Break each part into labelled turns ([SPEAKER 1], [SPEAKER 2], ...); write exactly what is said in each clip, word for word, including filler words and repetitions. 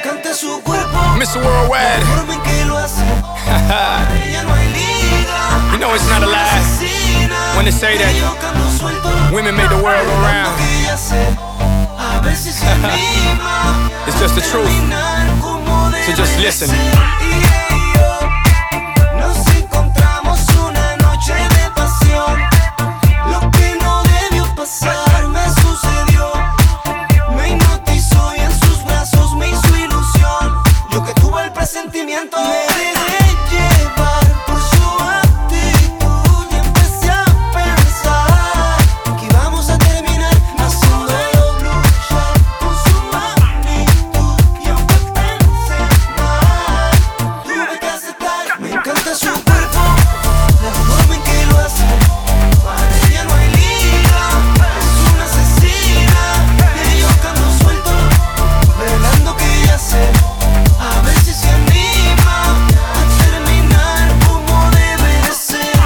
[SPEAKER 1] encanta su cuerpo,
[SPEAKER 2] mister Worldwide.
[SPEAKER 1] la forma en que lo hace. Para ella no hay liga.
[SPEAKER 2] You know it's not a lie when they say that women make the world go round. It's just the truth, so just listen.
[SPEAKER 1] Nos encontramos una noche de pasión. Lo que no debió pasar me sucedió. Me hipnotizó y en sus brazos me hizo ilusión. Yo que tuve el presentimiento, me dejé llevar por su actitud y empecé a pensar que íbamos a terminar haciendo blues con su magnitud. Y aunque pensé mal, tuve que aceptar. Me encanta su cuerpo, la forma en que lo hace. Para ella no hay liga, es una asesina. Y yo que ando suelto, velando que ella hace. A ver si se anima a terminar como debe de ser.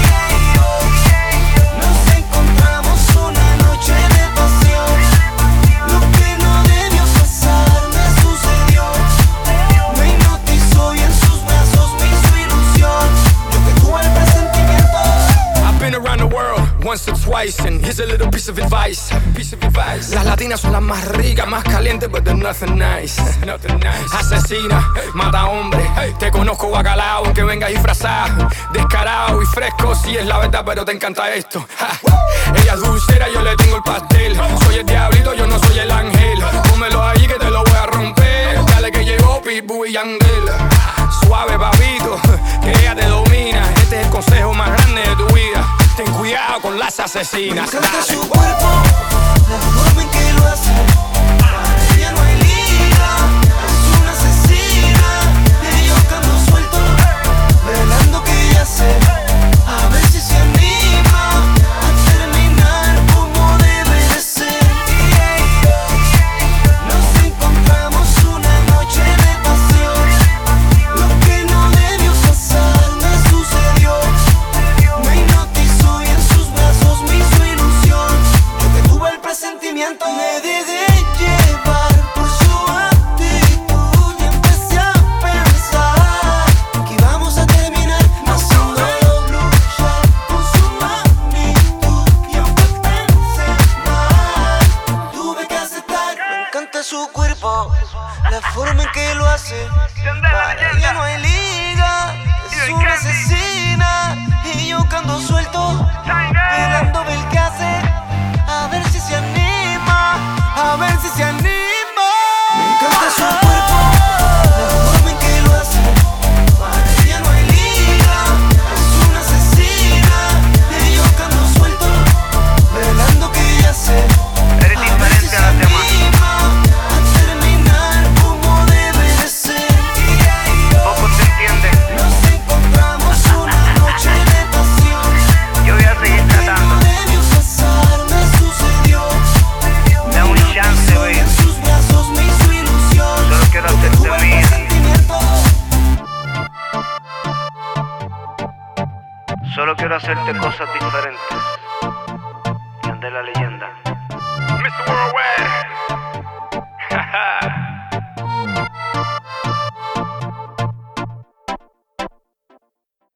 [SPEAKER 1] Nos encontramos una noche de pasión. Lo que no debió pasar me sucedió. Me hipnotizó y en sus brazos me hizo ilusión. Yo que tuve el presentimiento.
[SPEAKER 2] I've been around the world once or twice, and here's a little piece of advice. Piece of advice. Las latinas son las más ricas, más calientes, but they're nothing nice. Nothing nice. Asesina, mata hombre. Te conozco bacalao, aunque vengas disfrazado, descarado y fresco. Sí es la verdad, pero te encanta esto. Ja. Ella es dulcera, yo le tengo el pastel. Soy el diablito, yo no soy el ángel. Pónmelo ahí que te lo voy a romper. Dale que llegó Pitbull y Yandel. Suave, papito, que ella te domina. Este es el consejo más grande de tu vida. Ten cuidado con las
[SPEAKER 1] Me
[SPEAKER 2] asesinas.
[SPEAKER 1] encanta
[SPEAKER 2] Dale.
[SPEAKER 1] su cuerpo, la forma en que lo hace. Para ella no hay liga, es una asesina. Y yo que ando suelto, velando que ella hace. A ver si se anima a terminar como debe de ser. Nos encontramos una noche de pasión. Lo que no debió pasar me sucedió. Me hipnotizó y en sus brazos me hizo ilusión. Yo que tuve el presentimiento, me dejé llevar por su actitud y empecé a pensar que íbamos a terminar haciendo blues con su magnitud. Y aunque pensé mal, tuve que aceptar. Me encanta su cuerpo, la forma en que lo hace. Para ella no hay liga, es una asesina. Y yo que ando suelto, velando ver qué hace. A ver si se anima, a ver si se anima. Me encanta su cuerpo, la forma en que lo hace. Para ella no hay liga, es una asesina. Y yo que ando suelto, velando que ella hace.
[SPEAKER 3] Eres diferente a las demás.
[SPEAKER 1] A terminar como debe de ser.
[SPEAKER 3] Pocos te entienden.
[SPEAKER 1] Nos encontramos una noche de pasión.
[SPEAKER 3] Yo voy a seguir
[SPEAKER 1] No
[SPEAKER 3] tratando.
[SPEAKER 1] debió pasar, me sucedió.
[SPEAKER 3] Da un chance, baby.
[SPEAKER 1] En sus brazos me hizo ilusión.
[SPEAKER 3] Solo quiero hacerte
[SPEAKER 1] Tuve el
[SPEAKER 3] mía.
[SPEAKER 1] presentimiento.
[SPEAKER 3] Solo quiero hacerte cosas diferentes. Y ande la leyenda.